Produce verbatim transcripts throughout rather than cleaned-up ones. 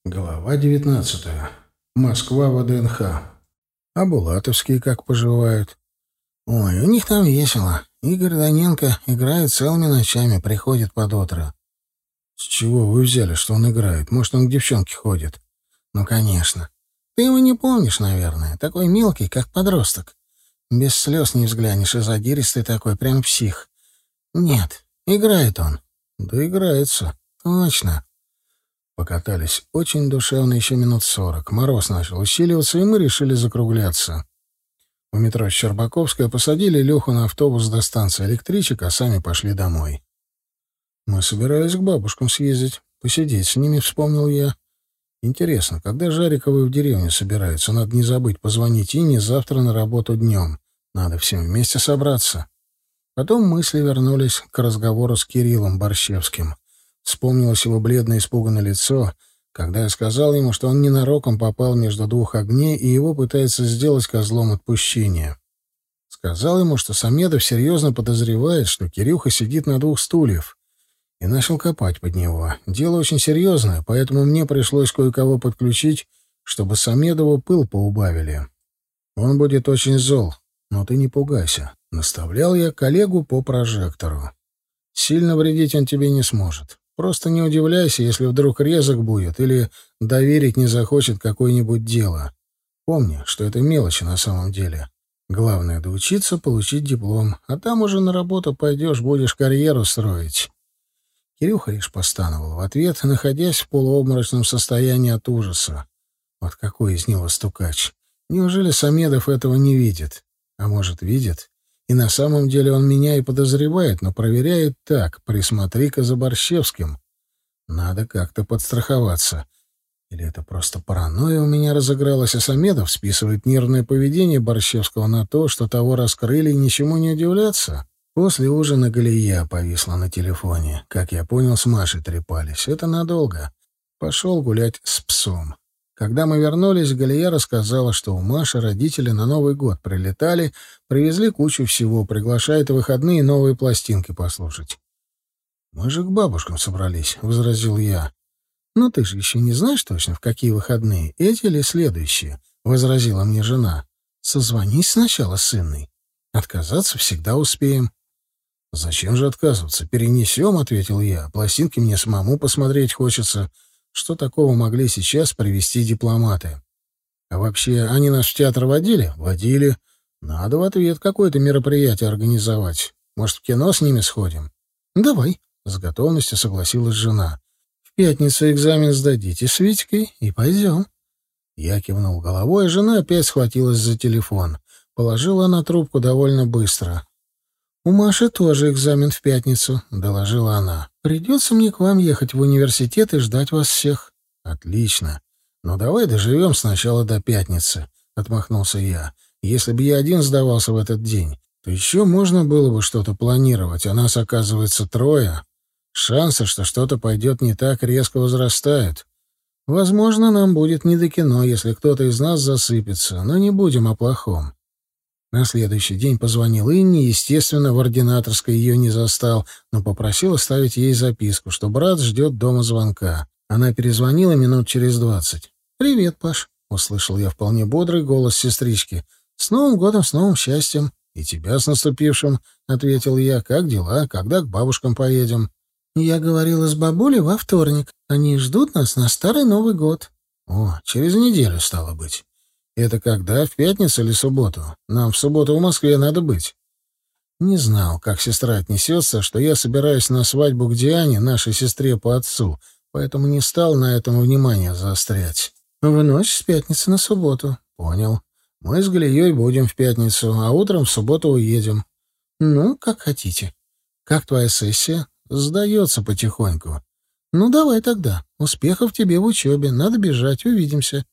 Глава девятнадцатая. Москва, вэ дэ эн ха. А булатовские как поживают? Ой, у них там весело. Игорь Даненко играет целыми ночами, приходит под утро. С чего вы взяли, что он играет? Может, он к девчонке ходит? Ну, конечно. Ты его не помнишь, наверное. Такой мелкий, как подросток. Без слез не взглянешь, и задиристый такой, прям псих. Нет, играет он. Да играется. Точно. Покатались очень душевно еще минут сорок. Мороз начал усиливаться, и мы решили закругляться. У метро Щербаковская посадили Леху на автобус до станции электричек, а сами пошли домой. Мы собирались к бабушкам съездить, посидеть с ними, вспомнил я. Интересно, когда Жариковы в деревню собираются? Надо не забыть позвонить Инне завтра на работу днем. Надо всем вместе собраться. Потом мысли вернулись к разговору с Кириллом Борщевским. Вспомнилось его бледное испуганное лицо, когда я сказал ему, что он ненароком попал между двух огней и его пытается сделать козлом отпущения. Сказал ему, что Самедов серьезно подозревает, что Кирюха сидит на двух стульях, и начал копать под него. Дело очень серьезное, поэтому мне пришлось кое-кого подключить, чтобы Самедову пыл поубавили. Он будет очень зол, но ты не пугайся. Наставлял я коллегу по прожектору. Сильно вредить он тебе не сможет. Просто не удивляйся, если вдруг резок будет или доверить не захочет какое-нибудь дело. Помни, что это мелочи на самом деле. Главное — доучиться, получить диплом, а там уже на работу пойдешь, будешь карьеру строить. Кирюха лишь постановал в ответ, находясь в полуобморочном состоянии от ужаса. Вот какой из него стукач. Неужели Самедов этого не видит? А может, видит? И на самом деле он меня и подозревает, но проверяет так: присмотри-ка за Борщевским. Надо как-то подстраховаться. Или это просто паранойя у меня разыгралась, а Самедов списывает нервное поведение Борщевского на то, что того раскрыли, и ничему не удивляться? После ужина Галия повисла на телефоне. Как я понял, с Машей трепались. Это надолго. Пошел гулять с псом. Когда мы вернулись, Галия рассказала, что у Маши родители на Новый год прилетали, привезли кучу всего, приглашают в выходные новые пластинки послушать. «Мы же к бабушкам собрались», — возразил я. «Ну ты же еще не знаешь точно, в какие выходные, эти или следующие», — возразила мне жена. «Созвонись сначала с Инной. Отказаться всегда успеем». «Зачем же отказываться? Перенесем», — ответил я. «Пластинки мне самому посмотреть хочется». Что такого могли сейчас привезти дипломаты? А вообще, они нас в театр водили? Водили. Надо в ответ какое-то мероприятие организовать. Может, в кино с ними сходим? Давай, с готовностью согласилась жена. В пятницу экзамен сдадите с Витькой и пойдем. Я кивнул головой, а жена опять схватилась за телефон. Положила она трубку довольно быстро. «У Маши тоже экзамен в пятницу», — доложила она. «Придется мне к вам ехать в университет и ждать вас всех». «Отлично. Но давай доживем сначала до пятницы», — отмахнулся я. «Если бы я один сдавался в этот день, то еще можно было бы что-то планировать, а нас, оказывается, трое. Шансы, что что-то пойдет не так, резко возрастают. Возможно, нам будет не до кино, если кто-то из нас засыпется, но не будем о плохом». На следующий день позвонил Инне, естественно, в ординаторской ее не застал, но попросил оставить ей записку, что брат ждет дома звонка. Она перезвонила минут через двадцать. «Привет, Паш», — услышал я вполне бодрый голос сестрички. «С Новым годом, с новым счастьем». «И тебя с наступившим», — ответил я. «Как дела? Когда к бабушкам поедем?» «Я говорила с бабулей во вторник. Они ждут нас на Старый Новый год». «О, через неделю, стало быть». «Это когда? В пятницу или субботу? Нам в субботу в Москве надо быть». Не знал, как сестра отнесется, что я собираюсь на свадьбу к Диане, нашей сестре по отцу, поэтому не стал на этом внимание заострять. «В ночь с пятницы на субботу». «Понял. Мы с Галией будем в пятницу, а утром в субботу уедем». «Ну, как хотите». «Как твоя сессия?» «Сдается потихоньку». «Ну, давай тогда. Успехов тебе в учебе. Надо бежать. Увидимся».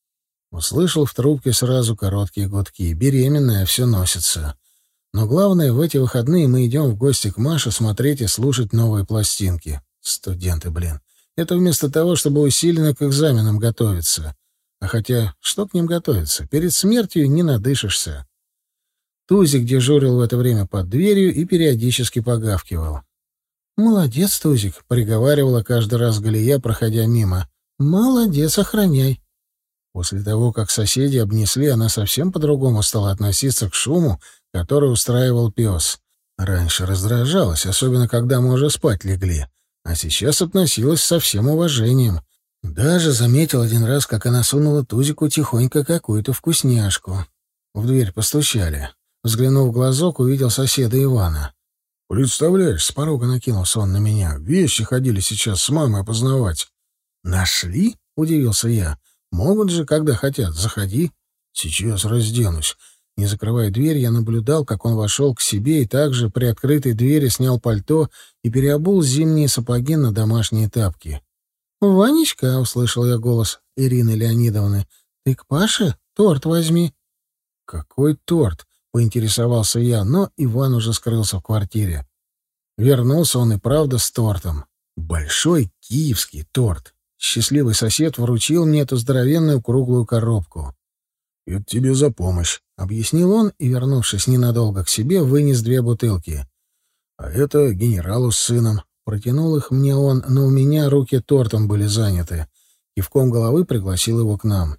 Услышал в трубке сразу короткие гудки. Беременная, все носится. Но главное, в эти выходные мы идем в гости к Маше смотреть и слушать новые пластинки. Студенты, блин. Это вместо того, чтобы усиленно к экзаменам готовиться. А хотя, что к ним готовиться? Перед смертью не надышишься. Тузик дежурил в это время под дверью и периодически погавкивал. «Молодец, Тузик», — приговаривала каждый раз Галия, проходя мимо. Молодец, охраняй. После того, как соседи обнесли, она совсем по-другому стала относиться к шуму, который устраивал пес. Раньше раздражалась, особенно когда мы уже спать легли, а сейчас относилась со всем уважением. Даже заметил один раз, как она сунула Тузику тихонько какую-то вкусняшку. В дверь постучали. Взглянув в глазок, увидел соседа Ивана. «Представляешь, с порога накинулся он на меня. Вещи ходили сейчас с мамой опознавать». «Нашли?» — удивился я. «Могут же, когда хотят. Заходи». «Сейчас разденусь». Не закрывая дверь, я наблюдал, как он вошел к себе и также при открытой двери снял пальто и переобул зимние сапоги на домашние тапки. «Ванечка», — услышал я голос Ирины Леонидовны, — «ты к Паше? Торт возьми». «Какой торт?» — поинтересовался я, но Иван уже скрылся в квартире. Вернулся он и правда с тортом. Большой киевский торт. Счастливый сосед вручил мне эту здоровенную круглую коробку. «Это тебе за помощь», — объяснил он и, вернувшись ненадолго к себе, вынес две бутылки. «А это генералу с сыном». Протянул их мне он, но у меня руки тортом были заняты. Кивком головы пригласил его к нам.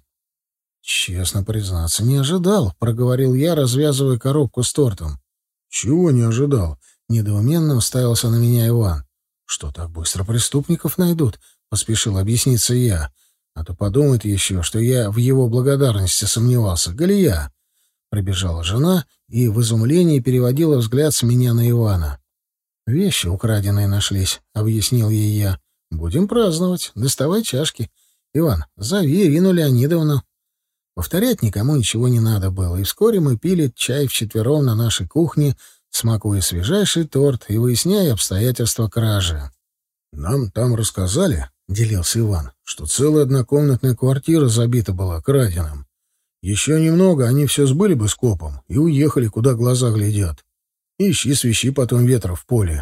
«Честно признаться, не ожидал», — проговорил я, развязывая коробку с тортом. «Чего не ожидал?» — недоуменно уставился на меня Иван. «Что, так быстро преступников найдут?» — поспешил объясниться я. «А то подумает еще, что я в его благодарности сомневался. Галия!» Прибежала жена и в изумлении переводила взгляд с меня на Ивана. «Вещи украденные нашлись», — объяснил ей я. «Будем праздновать. Доставай чашки. Иван, зови Ирину Леонидовну». Повторять никому ничего не надо было, и вскоре мы пили чай вчетвером на нашей кухне, смакуя свежайший торт и выясняя обстоятельства кражи. «Нам там рассказали», — делился Иван, — «что целая однокомнатная квартира забита была краденым. Еще немного, они все сбыли бы скопом и уехали, куда глаза глядят. Ищи, свищи потом ветра в поле».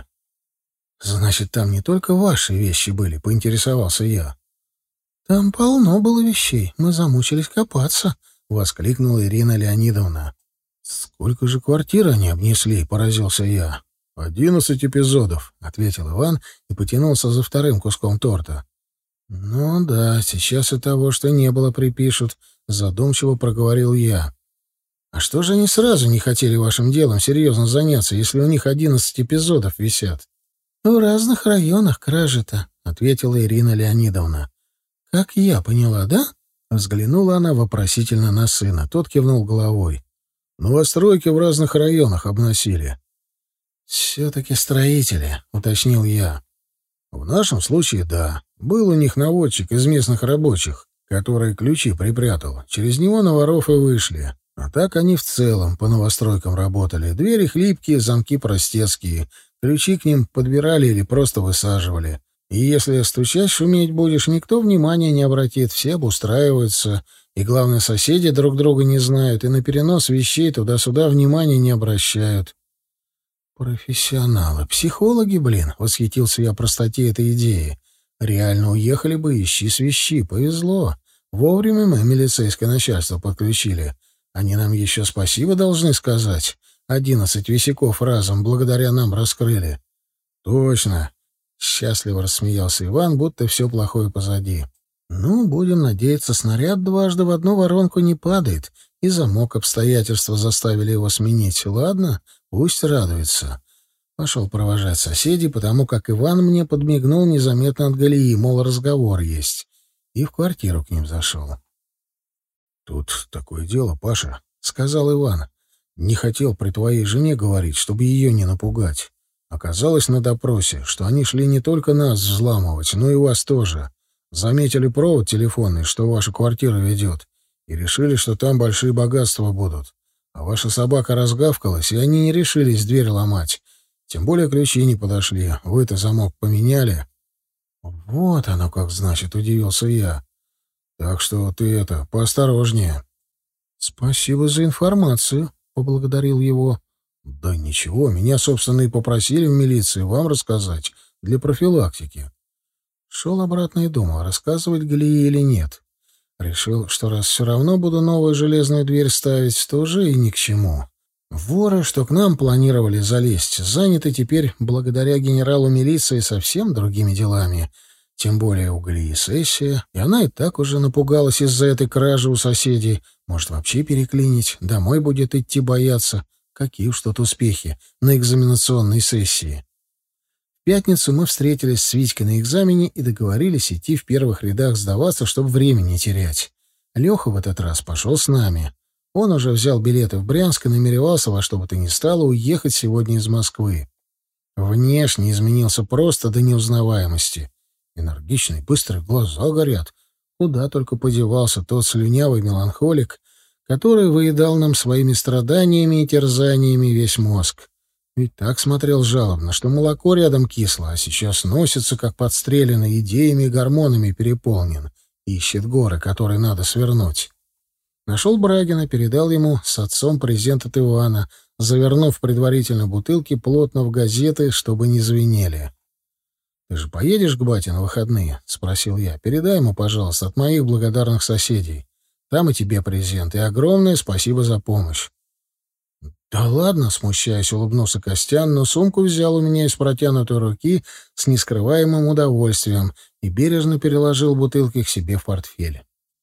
«Значит, там не только ваши вещи были», — поинтересовался я. «Там полно было вещей. Мы замучились копаться», — воскликнула Ирина Леонидовна. «Сколько же квартир они обнесли?» — поразился я. «Одиннадцать эпизодов», — ответил Иван и потянулся за вторым куском торта. «Ну да, сейчас и того, что не было, припишут», — задумчиво проговорил я. «А что же они сразу не хотели вашим делом серьезно заняться, если у них одиннадцать эпизодов висят?» «В разных районах кражи-то», — ответила Ирина Леонидовна. «Как я поняла, да?» — взглянула она вопросительно на сына. Тот кивнул головой. «Новостройки в разных районах обносили». «Все-таки строители», — уточнил я. «В нашем случае, да. Был у них наводчик из местных рабочих, который ключи припрятал. Через него на воров и вышли. А так они в целом по новостройкам работали. Двери хлипкие, замки простецкие. Ключи к ним подбирали или просто высаживали. И если стучать шуметь будешь, никто внимания не обратит, все обустраиваются. И, главное, соседи друг друга не знают, и на перенос вещей туда-сюда внимания не обращают». «Профессионалы, психологи, блин», — восхитился я простоте этой идеи. «Реально уехали бы, ищи свищи, повезло. Вовремя мы милицейское начальство подключили. Они нам еще спасибо должны сказать. Одиннадцать висяков разом благодаря нам раскрыли». «Точно», — счастливо рассмеялся Иван, будто все плохое позади. «Ну, будем надеяться, снаряд дважды в одну воронку не падает, и замок обстоятельства заставили его сменить. Ладно, пусть радуется». Пошел провожать соседей, потому как Иван мне подмигнул незаметно от Галии, мол, разговор есть, и в квартиру к ним зашел. «Тут такое дело, Паша», — сказал Иван. «Не хотел при твоей жене говорить, чтобы ее не напугать. Оказалось на допросе, что они шли не только нас взламывать, но и вас тоже. Заметили провод телефонный, что ваша квартира ведет, и решили, что там большие богатства будут. А ваша собака разгавкалась, и они не решились дверь ломать. Тем более ключи не подошли. Вы-то замок поменяли». «Вот оно как значит», — удивился я. «Так что ты это, поосторожнее». «Спасибо за информацию», — поблагодарил его. «Да ничего, меня, собственно, и попросили в милиции вам рассказать, для профилактики». Шел обратно и думал, рассказывать Галии или нет. Решил, что раз все равно буду новую железную дверь ставить, то уже и ни к чему. Воры, что к нам планировали залезть, заняты теперь, благодаря генералу милиции, совсем другими делами. Тем более у Галии сессия, и она и так уже напугалась из-за этой кражи у соседей. Может, вообще переклинить, домой будет идти бояться. Какие уж тут успехи на экзаменационной сессии. В пятницу мы встретились с Витькой на экзамене и договорились идти в первых рядах сдаваться, чтобы времени не терять. Леха в этот раз пошел с нами. Он уже взял билеты в Брянск и намеревался во что бы то ни стало уехать сегодня из Москвы. Внешне изменился просто до неузнаваемости. Энергичный, быстрые глаза горят. Куда только подевался тот слюнявый меланхолик, который выедал нам своими страданиями и терзаниями весь мозг. Ведь так смотрел жалобно, что молоко рядом кисло, а сейчас носится, как подстреленный, идеями и гормонами переполнен. Ищет горы, которые надо свернуть. Нашел Брагина, передал ему с отцом презент от Ивана, завернув предварительно бутылки плотно в газеты, чтобы не звенели. «Ты же поедешь к бате на выходные?» — спросил я. «Передай ему, пожалуйста, от моих благодарных соседей. Там и тебе презент, и огромное спасибо за помощь». «Да ладно», — смущаясь, улыбнулся Костян, но сумку взял у меня из протянутой руки с нескрываемым удовольствием и бережно переложил бутылки к себе в портфель.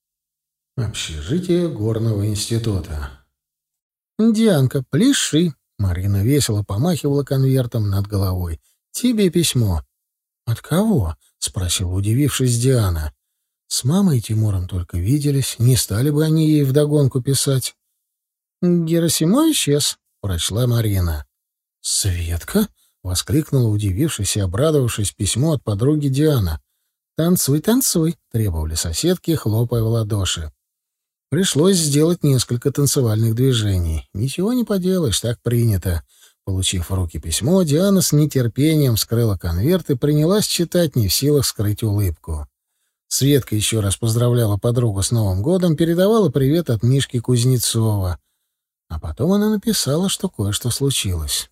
Общежитие горного института. «Дианка, пляши!» — Марина весело помахивала конвертом над головой. «Тебе письмо». «От кого?» — спросила, удивившись, Диана. «С мамой и Тимуром только виделись. Не стали бы они ей вдогонку писать». «Герасимович исчез», — прочла Марина. «Светка?» — воскликнула, удивившись и обрадовавшись письму от подруги Диана. «Танцуй, танцуй», — требовали соседки, хлопая в ладоши. Пришлось сделать несколько танцевальных движений. Ничего не поделаешь, так принято. Получив в руки письмо, Диана с нетерпением вскрыла конверт и принялась читать, не в силах скрыть улыбку. Светка еще раз поздравляла подругу с Новым годом, передавала привет от Мишки Кузнецова. А потом она написала, что кое-что случилось.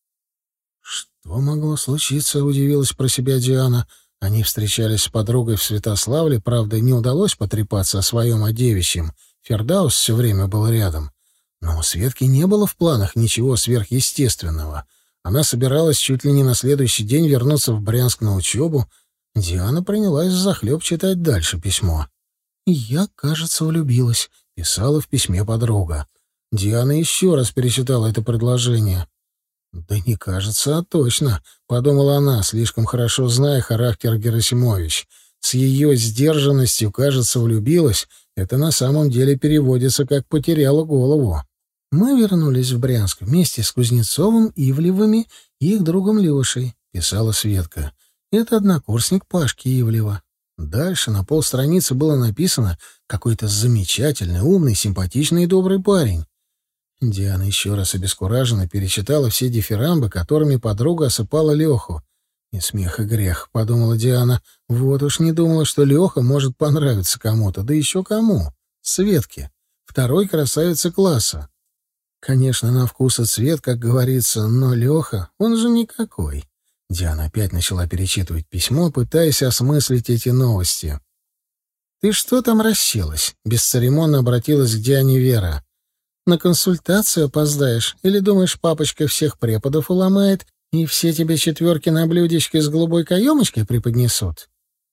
«Что могло случиться?» — удивилась про себя Диана. Они встречались с подругой в Святославле, правда, не удалось потрепаться о своем одевичьем. Фердаус все время был рядом. Но у Светки не было в планах ничего сверхъестественного. Она собиралась чуть ли не на следующий день вернуться в Брянск на учебу. Диана принялась взахлеб читать дальше письмо. «Я, кажется, влюбилась», — писала в письме подруга. Диана еще раз перечитала это предложение. «Да не кажется, а точно», — подумала она, слишком хорошо зная характер Герасимович. С ее сдержанностью, кажется, влюбилась. Это на самом деле переводится как «потеряла голову». «Мы вернулись в Брянск вместе с Кузнецовым, Ивлевыми и их другом Лешей», — писала Светка. «Это однокурсник Пашки Ивлева». Дальше на полстраницы было написано «какой-то замечательный, умный, симпатичный и добрый парень». Диана еще раз обескураженно перечитала все дифирамбы, которыми подруга осыпала Леху. «И смех, и грех», — подумала Диана. «Вот уж не думала, что Леха может понравиться кому-то. Да еще кому? Светке, второй красавице класса. Конечно, на вкус и цвет, как говорится, но Леха, он же никакой». Диана опять начала перечитывать письмо, пытаясь осмыслить эти новости. «Ты что там расселась?» — бесцеремонно обратилась к Диане Вера. «На консультацию опоздаешь? Или думаешь, папочка всех преподов уломает, и все тебе четверки на блюдечке с голубой каемочкой преподнесут?»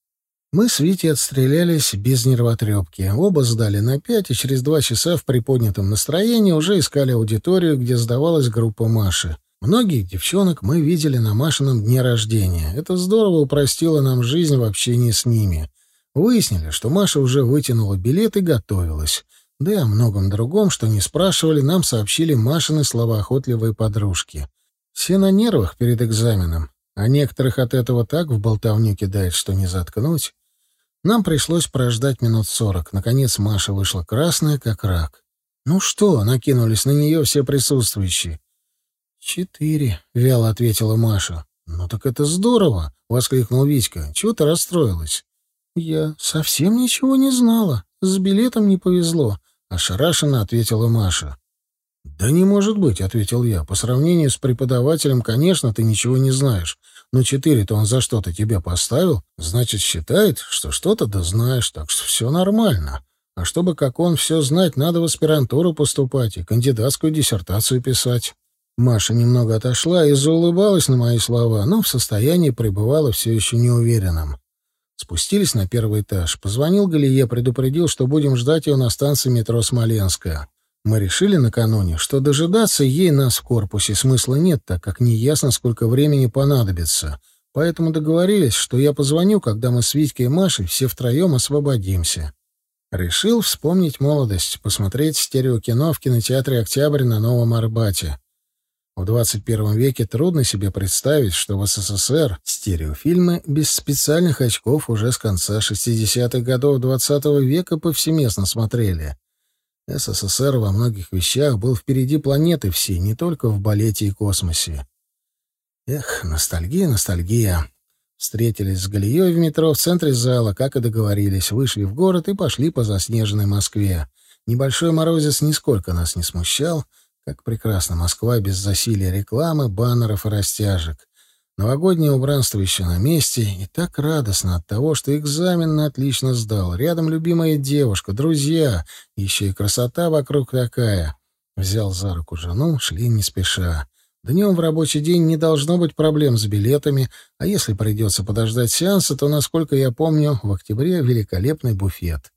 Мы с Витей отстрелялись без нервотрепки. Оба сдали на пять, и через два часа в приподнятом настроении уже искали аудиторию, где сдавалась группа Маши. Многих девчонок мы видели на Машином дне рождения. Это здорово упростило нам жизнь в общении с ними. Выяснили, что Маша уже вытянула билет и готовилась. Да и о многом другом, что не спрашивали, нам сообщили Машины словоохотливые подружки. Все на нервах перед экзаменом, а некоторых от этого так в болтовню кидает, что не заткнуть. Нам пришлось прождать минут сорок. Наконец Маша вышла красная, как рак. «Ну что?» — накинулись на нее все присутствующие. «Четыре», — вяло ответила Маша. «Ну так это здорово!» — воскликнул Витька. «Чего ты расстроилась?» «Я совсем ничего не знала. С билетом не повезло», — ошарашенно ответила Маша. «Да не может быть», — ответил я. «По сравнению с преподавателем, конечно, ты ничего не знаешь. Но четыре-то он за что-то тебя поставил, значит, считает, что что-то да знаешь, так что все нормально. А чтобы как он все знать, надо в аспирантуру поступать и кандидатскую диссертацию писать». Маша немного отошла и заулыбалась на мои слова, но в состоянии пребывала все еще неуверенным. Спустились на первый этаж. Позвонил Галие, предупредил, что будем ждать ее на станции метро Смоленская. Мы решили накануне, что дожидаться ей нас в корпусе смысла нет, так как неясно, сколько времени понадобится. Поэтому договорились, что я позвоню, когда мы с Витькой и Машей все втроем освободимся. Решил вспомнить молодость, посмотреть стереокино в кинотеатре «Октябрь» на Новом Арбате. В двадцать первом веке трудно себе представить, что в СССР стереофильмы без специальных очков уже с конца шестидесятых годов двадцатого века повсеместно смотрели. СССР во многих вещах был впереди планеты всей, не только в балете и космосе. Эх, ностальгия, ностальгия. Встретились с Галией в метро в центре зала, как и договорились, вышли в город и пошли по заснеженной Москве. Небольшой морозец нисколько нас не смущал, как прекрасна Москва без засилия рекламы, баннеров и растяжек. Новогоднее убранство еще на месте, и так радостно от того, что экзамен на отлично сдал. Рядом любимая девушка, друзья, еще и красота вокруг такая. Взял за руку жену, шли не спеша. Днем в рабочий день не должно быть проблем с билетами, а если придется подождать сеанса, то, насколько я помню, в октябре великолепный буфет.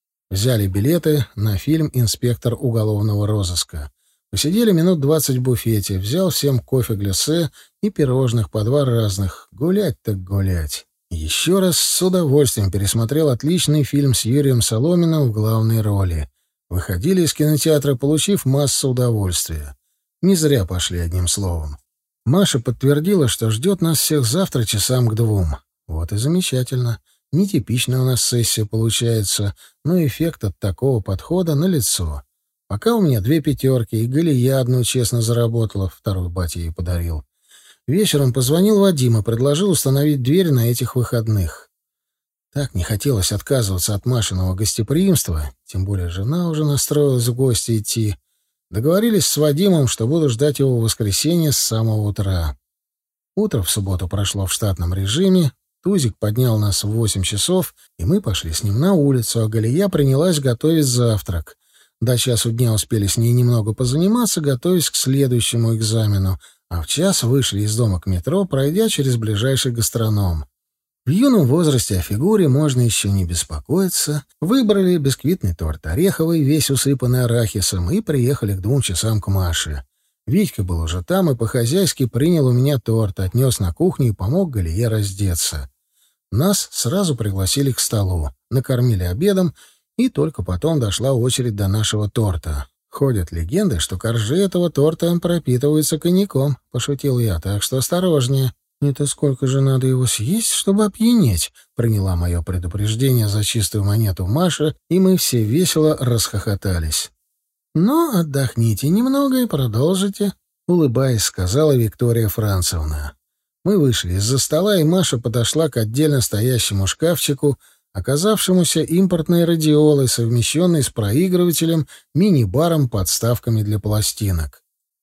Взяли билеты на фильм «Инспектор уголовного розыска». Посидели минут двадцать в буфете, взял всем кофе-глассе и пирожных по два разных. Гулять так гулять. Еще раз с удовольствием пересмотрел отличный фильм с Юрием Соломиным в главной роли. Выходили из кинотеатра, получив массу удовольствия. Не зря пошли, одним словом. Маша подтвердила, что ждет нас всех завтра часам к двум. Вот и замечательно. Нетипичная у нас сессия получается, но эффект от такого подхода налицо. Пока у меня две пятерки, и Галия одну честно заработала, вторую батя ей подарил. Вечером позвонил Вадим и предложил установить дверь на этих выходных. Так не хотелось отказываться от Машиного гостеприимства, тем более жена уже настроилась в гости идти. Договорились с Вадимом, что буду ждать его в воскресенье с самого утра. Утро в субботу прошло в штатном режиме, Тузик поднял нас в восемь часов, и мы пошли с ним на улицу, а Галия принялась готовить завтрак. До часу дня успели с ней немного позаниматься, готовясь к следующему экзамену, а в час вышли из дома к метро, пройдя через ближайший гастроном. В юном возрасте о фигуре можно еще не беспокоиться. Выбрали бисквитный торт ореховый, весь усыпанный арахисом, и приехали к двум часам к Маше. Витька был уже там и по-хозяйски принял у меня торт, отнес на кухню и помог Галие раздеться. Нас сразу пригласили к столу, накормили обедом, и только потом дошла очередь до нашего торта. Ходят легенды, что коржи этого торта пропитываются коньяком, — пошутил я, — так что осторожнее. «Это сколько же надо его съесть, чтобы опьянеть?» — приняла мое предупреждение за чистую монету Маша, и мы все весело расхохотались. «Но отдохните немного и продолжите», — улыбаясь, сказала Виктория Францевна. Мы вышли из-за стола, и Маша подошла к отдельно стоящему шкафчику, оказавшемуся импортной радиолой, совмещенной с проигрывателем, мини-баром, подставками для пластинок.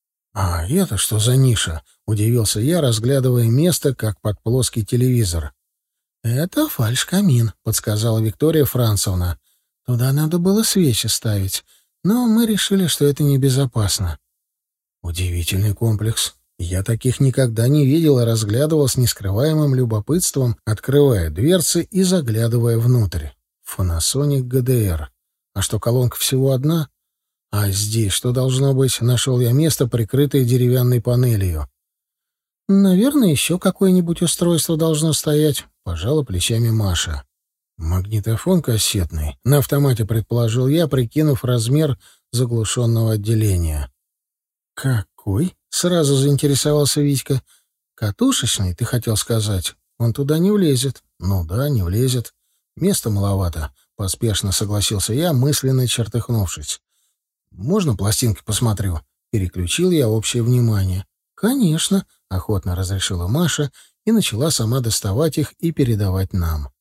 «А это что за ниша?» — удивился я, разглядывая место, как под плоский телевизор. «Это фальшкамин», — подсказала Виктория Францевна. «Туда надо было свечи ставить, но мы решили, что это небезопасно». Удивительный комплекс. Я таких никогда не видел и разглядывал с нескрываемым любопытством, открывая дверцы и заглядывая внутрь. Фонасоник ГДР. А что, колонка всего одна? А здесь что должно быть? Нашел я место, прикрытое деревянной панелью. «Наверное, еще какое-нибудь устройство должно стоять», — пожала плечами Маша. «Магнитофон кассетный», — на автомате предположил я, прикинув размер заглушенного отделения. «Какой?» — сразу заинтересовался Витька. «Катушечный, ты хотел сказать? Он туда не влезет». «Ну да, не влезет. Места маловато», — поспешно согласился я, мысленно чертыхнувшись. «Можно пластинки посмотрю?» — переключил я общее внимание. «Конечно», — охотно разрешила Маша и начала сама доставать их и передавать нам.